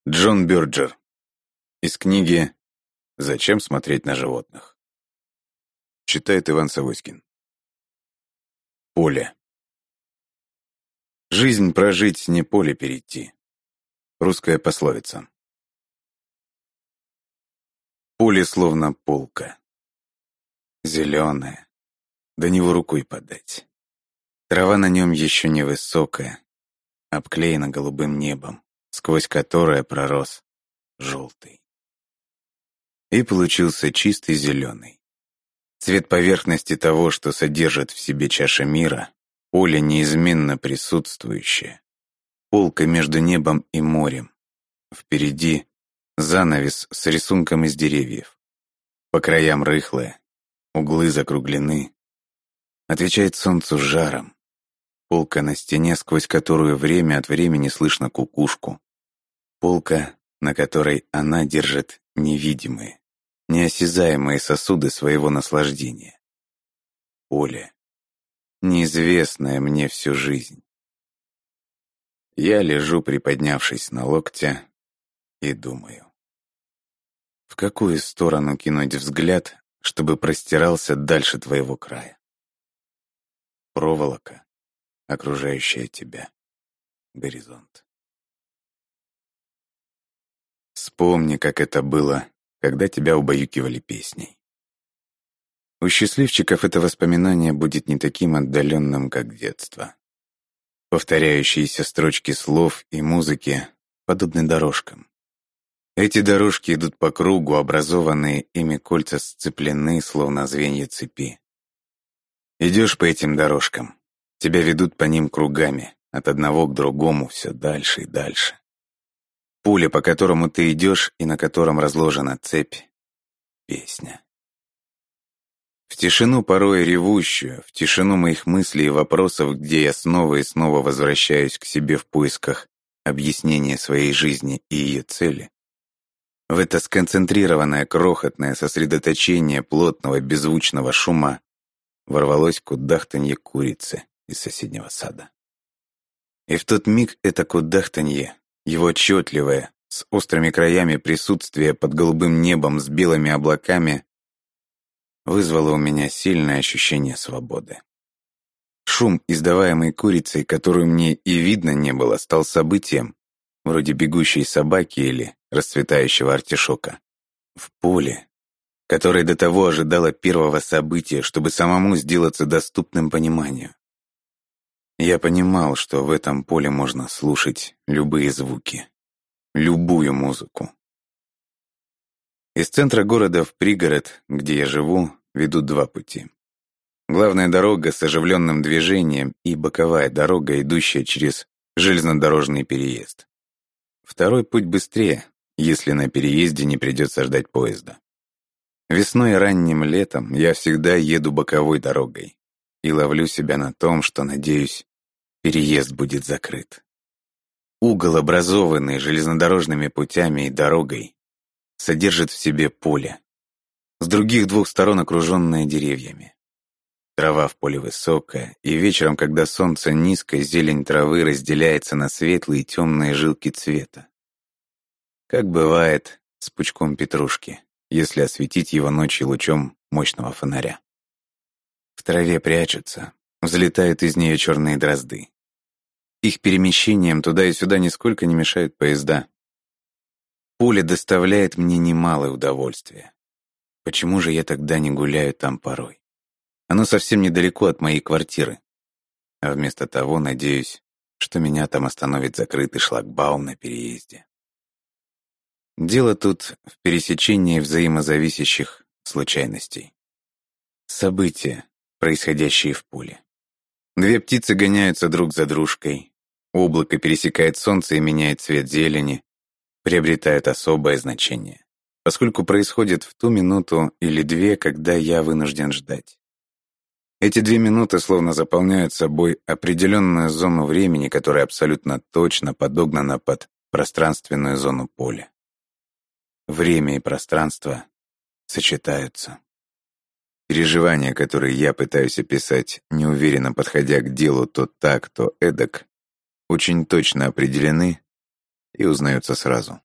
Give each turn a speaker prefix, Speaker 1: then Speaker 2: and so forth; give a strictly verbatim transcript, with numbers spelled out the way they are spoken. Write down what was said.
Speaker 1: Джон Бёрджер. Из книги «Зачем смотреть на животных». Читает Иван Савоськин. Поле. Жизнь прожить, не поле перейти. Русская пословица. Поле словно полка. Зеленое. До него рукой подать. Трава на нем еще невысокая, обклеена голубым небом, сквозь которое пророс желтый. И получился чистый зеленый. Цвет поверхности того, что содержит в себе чаша мира, поле неизменно присутствующее. Полка между небом и морем. Впереди занавес с рисунком из деревьев. По краям рыхлое, углы закруглены. Отвечает солнцу жаром. Полка на стене, сквозь которую время от времени слышно кукушку. Полка, на которой она держит невидимые, неосязаемые сосуды своего наслаждения. Поле, неизвестное мне всю жизнь. Я лежу, приподнявшись на локте, и думаю. В какую сторону кинуть взгляд, чтобы простирался дальше твоего края? Проволока, окружающая тебя, горизонт. Вспомни, как это было, когда тебя убаюкивали песней. У счастливчиков это воспоминание будет не таким отдаленным, как детство. Повторяющиеся строчки слов и музыки подобны дорожкам. Эти дорожки идут по кругу, образованные ими кольца сцеплены, словно звенья цепи. Идешь по этим дорожкам, тебя ведут по ним кругами, от одного к другому, все дальше и дальше. Поле, по которому ты идешь и на котором разложена цепь — песня. В тишину порой ревущую, в тишину моих мыслей и вопросов, где я снова и снова возвращаюсь к себе в поисках объяснения своей жизни и ее цели, в это сконцентрированное крохотное сосредоточение плотного беззвучного шума ворвалось кудахтанье курицы из соседнего сада. И в тот миг это кудахтанье, его отчетливое, с острыми краями присутствие под голубым небом с белыми облаками, вызвало у меня сильное ощущение свободы. Шум, издаваемый курицей, которую мне и видно не было, стал событием, вроде бегущей собаки или расцветающего артишока. В поле, которое до того ожидало первого события, чтобы самому сделаться доступным пониманию. Я понимал, что в этом поле можно слушать любые звуки, любую музыку. Из центра города в пригород, где я живу, ведут два пути. Главная дорога с оживленным движением и боковая дорога, идущая через железнодорожный переезд. Второй путь быстрее, если на переезде не придется ждать поезда. Весной и ранним летом я всегда еду боковой дорогой и ловлю себя на том, что, надеюсь, переезд будет закрыт. Угол, образованный железнодорожными путями и дорогой, содержит в себе поле, с других двух сторон окруженное деревьями. Трава в поле высокая, и вечером, когда солнце низко, зелень травы разделяется на светлые и темные жилки цвета. Как бывает с пучком петрушки, если осветить его ночью лучом мощного фонаря. В траве прячутся, взлетают из нее черные дрозды. Их перемещением туда и сюда нисколько не мешают поезда. Поле доставляет мне немалое удовольствие. Почему же я тогда не гуляю там порой? Оно совсем недалеко от моей квартиры. А вместо того, надеюсь, что меня там остановит закрытый шлагбаум на переезде. Дело тут в пересечении взаимозависящих случайностей. События, происходящие в поле. Две птицы гоняются друг за дружкой. Облако пересекает солнце и меняет цвет зелени, приобретает особое значение, поскольку происходит в ту минуту или две, когда я вынужден ждать. Эти две минуты словно заполняют собой определенную зону времени, которая абсолютно точно подогнана под пространственную зону поля. Время и пространство сочетаются. Переживания, которые я пытаюсь описать, неуверенно подходя к делу то так, то эдак, очень точно определены и узнаются сразу.